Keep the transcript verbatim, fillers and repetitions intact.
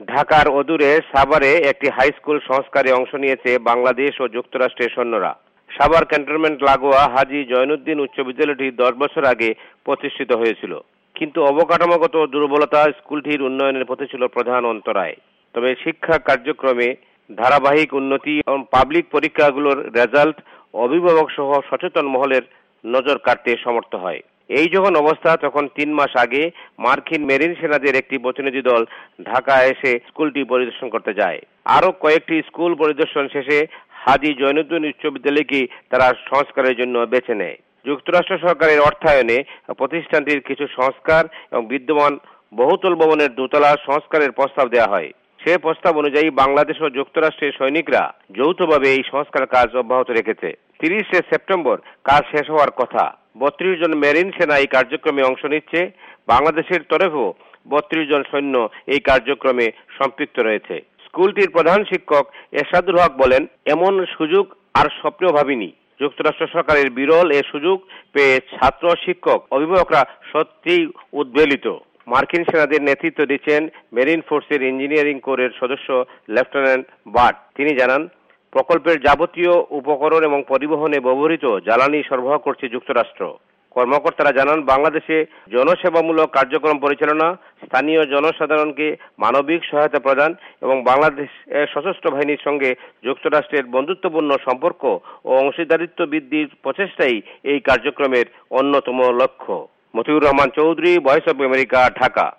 ঢাকার অদূরে সাভারে একটি হাই স্কুল সংস্কারে অংশ নিয়েছে বাংলাদেশ ও যুক্তরাষ্ট্রের সৈন্যরা। সাভার ক্যান্টনমেন্ট লাগোয়া হাজী জয়নুদ্দিন উচ্চ বিদ্যালয়টি দশ বছর আগে প্রতিষ্ঠিত হয়েছিল, কিন্তু অবকাঠামোগত দুর্বলতা স্কুলটির উন্নয়নের পথে ছিল প্রধান অন্তরায়। তবে শিক্ষা কার্যক্রমে ধারাবাহিক উন্নতি এবং পাবলিক পরীক্ষাগুলোর রেজাল্ট অভিভাবক সহ সচেতন মহলের নজর কাটতে সমর্থ হয়। এই যখন অবস্থা, তখন তিন মাস আগে মার্কিন মেরিন সেনাদের একটি প্রতিনিধি দল ঢাকা এসে স্কুলটি পরিদর্শন করতে যায়। আরো কয়েকটি স্কুল পরিদর্শন শেষে হাজী জয়নুদ্দিন উচ্চ বিদ্যালয়কে তারা সংস্কারের জন্য বেছে নেয়। যুক্তরাষ্ট্র সরকারের অর্থায়নে প্রতিষ্ঠানটির কিছু সংস্কার এবং বিদ্যমান বহুতল ভবনের দোতলা সংস্কারের প্রস্তাব দেওয়া হয়। সে প্রস্তাব অনুযায়ী বাংলাদেশ ও যুক্তরাষ্ট্রের সৈনিকরা যৌথভাবে এই সংস্কার কাজ অব্যাহত রেখেছে। তিরিশে সেপ্টেম্বর কাজ শেষ হওয়ার কথা। বত্রিশ জন মেরিন সেনা এই কার্যক্রমে অংশ নিচ্ছে। বাংলাদেশের তরফেও বত্রিশ জন সৈন্য এই কার্যক্রমে সম্পৃক্ত রয়েছে। স্কুলটির প্রধান শিক্ষক এরশাদুল হক বলেন, এমন সুযোগ আর স্বপ্নেও ভাবিনি। যুক্তরাষ্ট্র সরকারের বিরল এ সুযোগ পেয়ে ছাত্র, শিক্ষক, অভিভাবকরা সত্যিই উদ্বেলিত। মার্কিন সেনাদের নেতৃত্ব দিচ্ছেন মেরিন ফোর্সের ইঞ্জিনিয়ারিং কোরের সদস্য লেফটেন্যান্ট বার্ট। তিনি জানান, প্রকল্পের যাবতীয় উপকরণ এবং পরিবহনে ব্যবহৃত জ্বালানি সরবরাহ করছে যুক্তরাষ্ট্র। কর্মকর্তারা জানান, বাংলাদেশে জনসেবামূলক কার্যক্রম পরিচালনা, স্থানীয় জনসাধারণকে মানবিক সহায়তা প্রদান এবং বাংলাদেশ সশস্ত্র বাহিনীর সঙ্গে যুক্তরাষ্ট্রের বন্ধুত্বপূর্ণ সম্পর্ক ও অংশীদারিত্ব বৃদ্ধির প্রচেষ্টাই এই কার্যক্রমের অন্যতম লক্ষ্য। Motiur Rahman Chowdhury, voice of America, Dhaka.